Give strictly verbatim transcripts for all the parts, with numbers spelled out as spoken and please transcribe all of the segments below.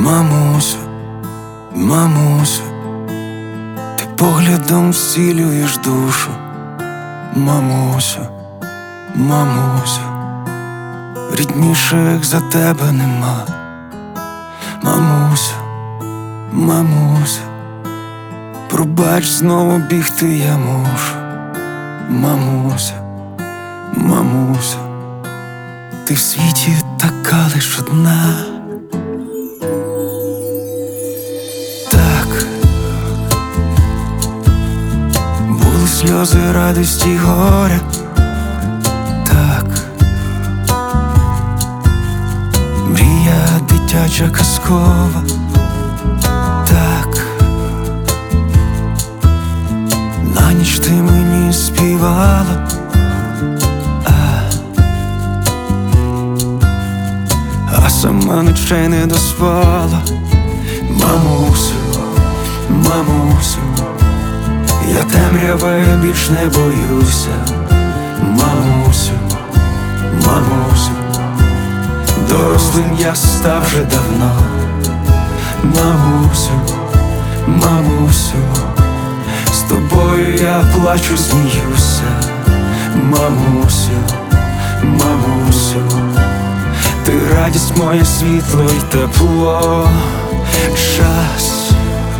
Мамусю, мамусю, ти поглядом зцілюєш душу. Мамусю, мамусю, рідніших за тебе нема. Мамусю, мамусю, пробач, знову бігти я мушу. Мамусю, мамусю, ти в світі така лиш одна. Так, були сльози радості й горя. Так, мрія дитяча казкова. Так, на ніч ти мені співала. А сама ночей не доспала. Мамусю, мамусю, я темряви більш не боюся. Мамусю, мамусю, дорослим я став вже давно. Мамусю, мамусю, з тобою я плачу, сміюся. Мамусю, мамусю, ти радість, моє світло й тепло. Час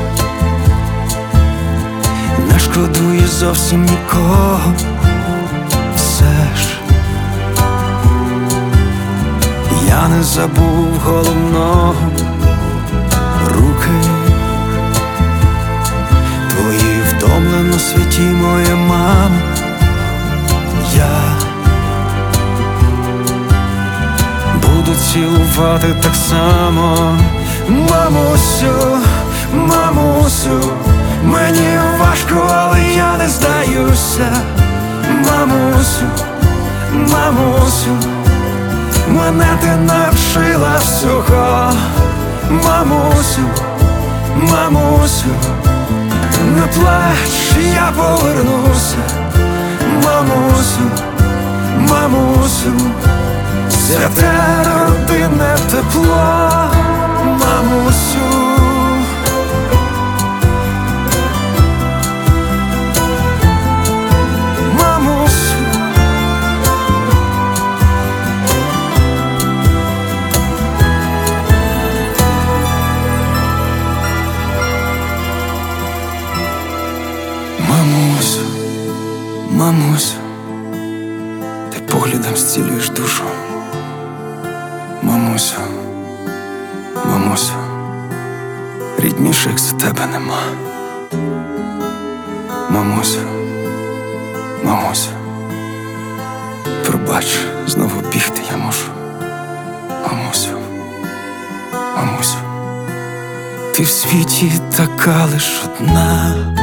не шкодує зовсім нікого. Все ж я не забув головного. Руки твої втомлено святі, моя мама. Я буду цілувати так само. Мамусю, мамусю, мені важко, але я не здаюся. Мамусю, мамусю, мене ти навчила всього. Мамусю, мамусю, не плач, я повернуся. Мамусю, мамусю, святе родинне тепло. Мамусю, мамусю, мамусю, мамусю, ти поглядом зцілюєш душу. Мамусю, мамусю, рідніших за тебе нема. Мамусю, мамусю, пробач, знову бігти я мушу. Мамусю, мамусю, ти в світі така лиш одна.